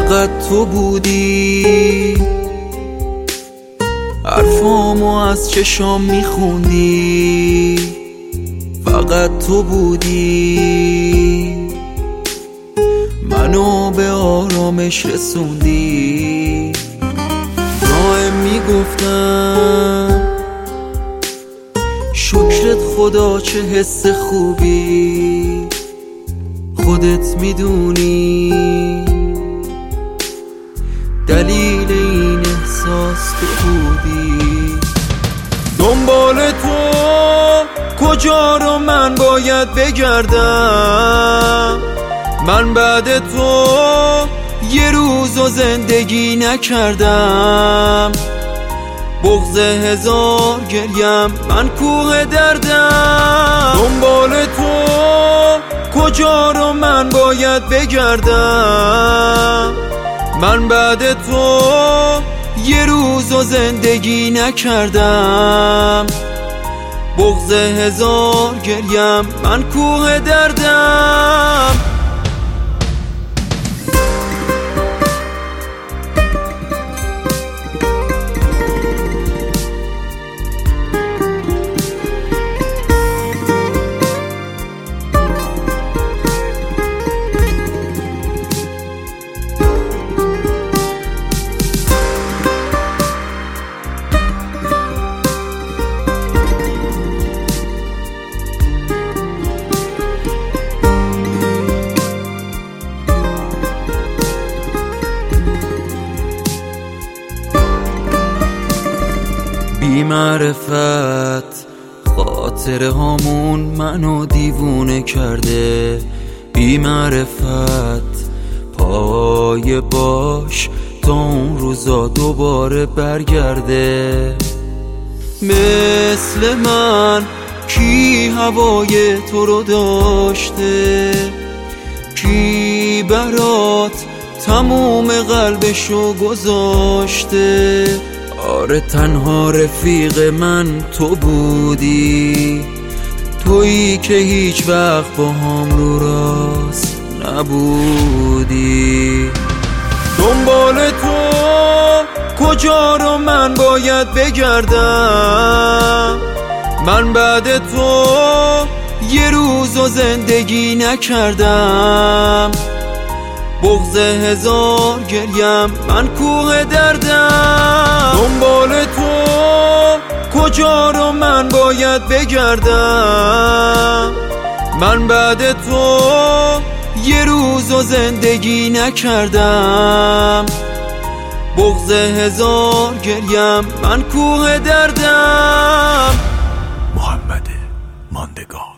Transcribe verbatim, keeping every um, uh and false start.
فقط تو بودی، حرفامو از چشام میخوندی، فقط تو بودی، منو به آرامش رسوندی. دائم میگفتم شکرت خدا چه حس خوبی، خودت میدونی دلیل این احساس تو بودی. دنبال تو کجا رو من باید بگردم، من بعد تو یه روزو زندگی نکردم. بغض هزار گریم من کوه دردم. دنبال تو کجا رو من باید بگردم، من بعد تو یه روزو زندگی نکردم. بغض هزار گریم من کوه دردم. بی معرفت خاطره هامون منو دیوونه کرده، بی معرفت پای باش تا اون روزا دوباره برگرده. مثل من کی هوای تو رو داشته، کی برات تموم قلبشو گذاشته. آره تنها رفیق من تو بودی، تویی که هیچ وقت با هم رو راست نبودی. دنبال تو کجا رو من باید بگردم، من بعد تو یه روزو زندگی نکردم. بغض هزار گریم من کوه دردم. دنبال تو کجا رو من باید بگردم، من بعد تو یه روزو زندگی نکردم. بغض هزار گریم من کوه دردم. محمد ماندگار.